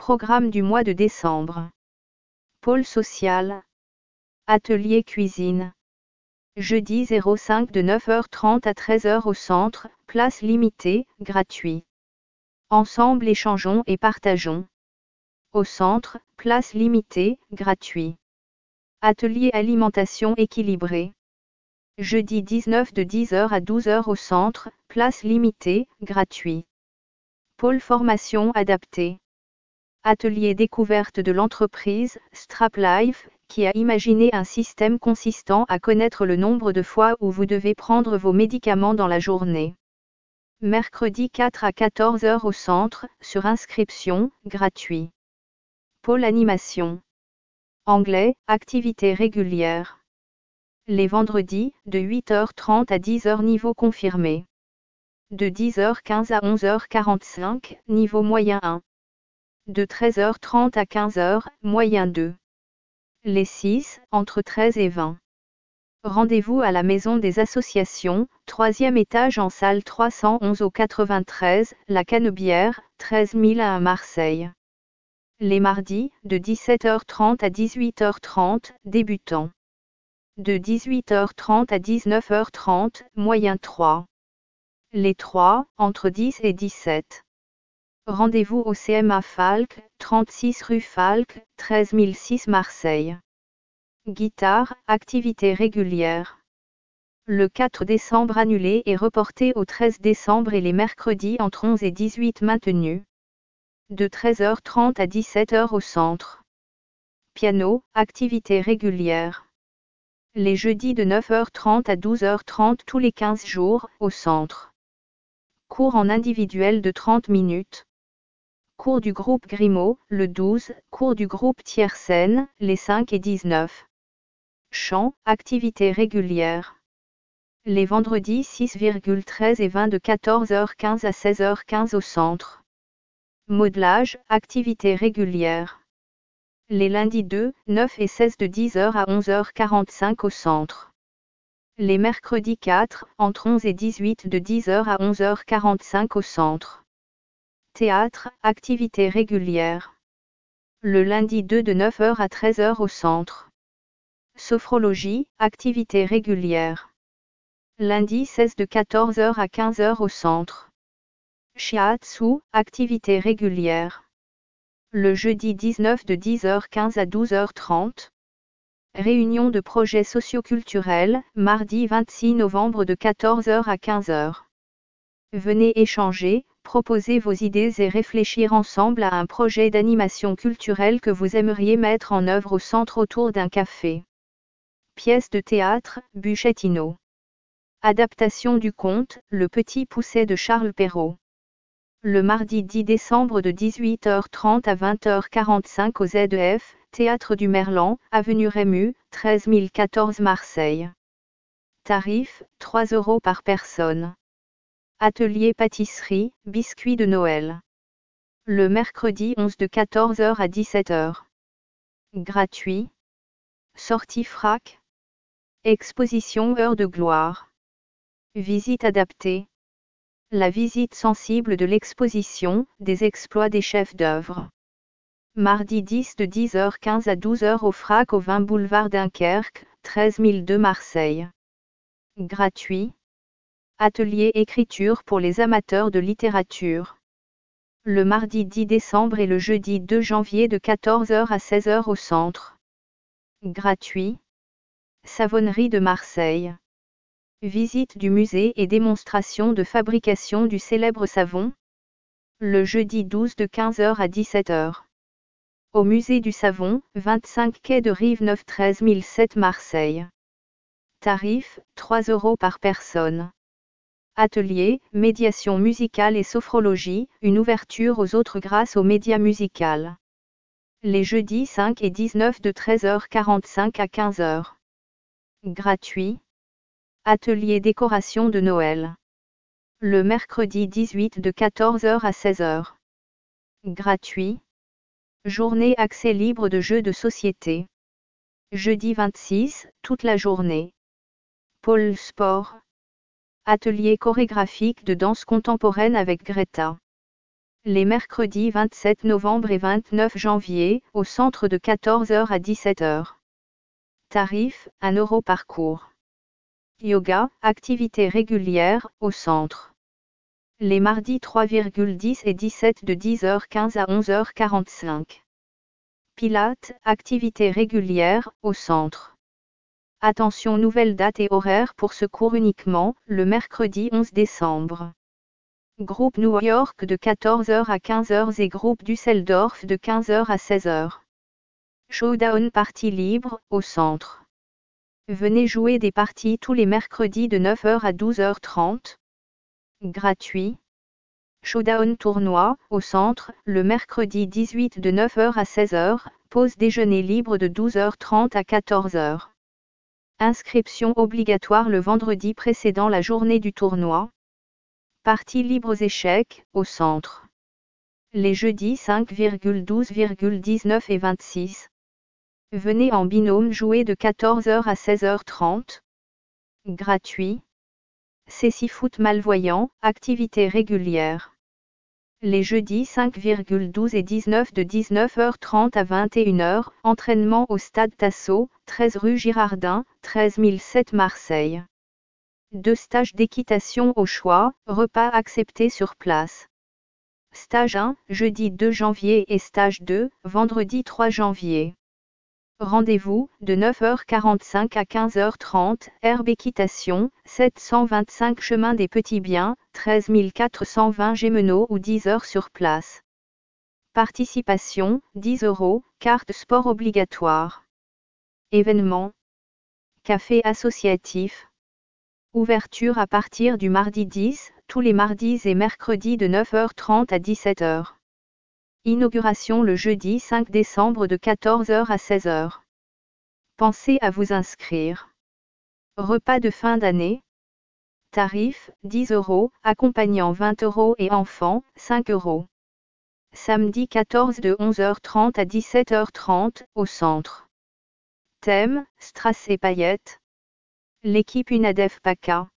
Programme du mois de décembre. Pôle social. Atelier cuisine. Jeudi 05 de 9h30 à 13h au centre, place limitée, gratuit. Ensemble échangeons et partageons. Au centre, place limitée, gratuit. Atelier alimentation équilibrée. Jeudi 19 de 10h à 12h au centre, place limitée, gratuit. Pôle formation adapté. Atelier découverte de l'entreprise, StrapLife, qui a imaginé un système consistant à connaître le nombre de fois où vous devez prendre vos médicaments dans la journée. Mercredi 4 à 14h au centre, sur inscription, gratuit. Pôle animation. Anglais, activité régulière. Les vendredis, de 8h30 à 10h niveau confirmé. De 10h15 à 11h45, niveau moyen 1. De 13h30 à 15h, moyen 2. Les 6, entre 13 et 20. Rendez-vous à la Maison des Associations, 3e étage en salle 311 au 93, La Canebière, 13 001 Marseille. Les mardis, de 17h30 à 18h30, débutants. De 18h30 à 19h30, moyen 3. Les 3, entre 10 et 17. Rendez-vous au CMA Falck, 36 rue Falck, 13 006 Marseille. Guitare, activité régulière. Le 4 décembre annulé et reporté au 13 décembre et les mercredis entre 11 et 18 maintenus. De 13h30 à 17h au centre. Piano, activité régulière. Les jeudis de 9h30 à 12h30 tous les 15 jours, au centre. Cours en individuel de 30 minutes. Cours du groupe Grimaud, le 12, cours du groupe Tiersen, les 5 et 19. Chant, activité régulière. Les vendredis 6,13 et 20 de 14h15 à 16h15 au centre. Modelage, activité régulière. Les lundis 2, 9 et 16 de 10h à 11h45 au centre. Les mercredis 4, entre 11 et 18 de 10h à 11h45 au centre. Théâtre, activité régulière. Le lundi 2 de 9h à 13h au centre. Sophrologie, activité régulière. Lundi 16 de 14h à 15h au centre. Shiatsu, activité régulière. Le jeudi 19 de 10h15 à 12h30. Réunion de projets socioculturels, mardi 26 novembre de 14h à 15h. Venez échanger, proposer vos idées et réfléchir ensemble à un projet d'animation culturelle que vous aimeriez mettre en œuvre au centre autour d'un café. Pièce de théâtre, Buchettino. Adaptation du conte, Le Petit Poucet de Charles Perrault. Le mardi 10 décembre de 18h30 à 20h45 au ZEF, Théâtre du Merlan, avenue Rému, 13 014 Marseille. Tarif, 3 € par personne. Atelier pâtisserie, biscuits de Noël. Le mercredi 11 de 14h à 17h. Gratuit. Sortie frac. Exposition Heure de gloire. Visite adaptée. La visite sensible de l'exposition, des exploits des chefs d'œuvre. Mardi 10 de 10h15 à 12h au Frac au 20 boulevard Dunkerque, 13 002 Marseille. Gratuit. Atelier écriture pour les amateurs de littérature. Le mardi 10 décembre et le jeudi 2 janvier de 14h à 16h au centre. Gratuit. Savonnerie de Marseille. Visite du musée et démonstration de fabrication du célèbre savon. Le jeudi 12 de 15h à 17h. Au musée du savon, 25 quai de Rive-Neuve 13 007 Marseille. Tarif, 3 € par personne. Atelier, médiation musicale et sophrologie, une ouverture aux autres grâce aux médias musicales. Les jeudis 5 et 19 de 13h45 à 15h. Gratuit. Atelier décoration de Noël. Le mercredi 18 de 14h à 16h. Gratuit. Journée accès libre de jeux de société. Jeudi 26, toute la journée. Pôle sport. Atelier chorégraphique de danse contemporaine avec Greta. Les mercredis 27 novembre et 29 janvier, au centre de 14h à 17h. Tarif, 1 € par cours. Yoga, activité régulière, au centre. Les mardis 3,10 et 17 de 10h15 à 11h45. Pilates, activité régulière, au centre. Attention, nouvelle date et horaire pour ce cours uniquement, le mercredi 11 décembre. Groupe New York de 14h à 15h et groupe Düsseldorf de 15h à 16h. Showdown partie libre, au centre. Venez jouer des parties tous les mercredis de 9h à 12h30. Gratuit. Showdown tournoi, au centre, le mercredi 18 de 9h à 16h, pause déjeuner libre de 12h30 à 14h. Inscription obligatoire le vendredi précédant la journée du tournoi. Parties libres aux échecs, au centre. Les jeudis 5,12,19 et 26. Venez en binôme jouer de 14h à 16h30. Gratuit. Cécifoot malvoyant, activité régulière. Les jeudis 5,12 et 19 de 19h30 à 21h, entraînement au stade Tasso, 13 rue Girardin, 13007 Marseille. 2 stages d'équitation au choix, repas acceptés sur place. Stage 1, jeudi 2 janvier et stage 2, vendredi 3 janvier. Rendez-vous, de 9h45 à 15h30, Herbe Équitation, 725 chemin des Petits Biens, 13420 Gémeaux ou 10h sur place. Participation, 10 €, carte sport obligatoire. Événement. Café associatif. Ouverture à partir du mardi 10, tous les mardis et mercredis de 9h30 à 17h. Inauguration le jeudi 5 décembre de 14h à 16h. Pensez à vous inscrire. Repas de fin d'année. Tarif, 10 €, accompagnant 20 € et enfants, 5 €. Samedi 14 de 11h30 à 17h30, au centre. Thème, strass et paillettes. L'équipe UNADEF PACA.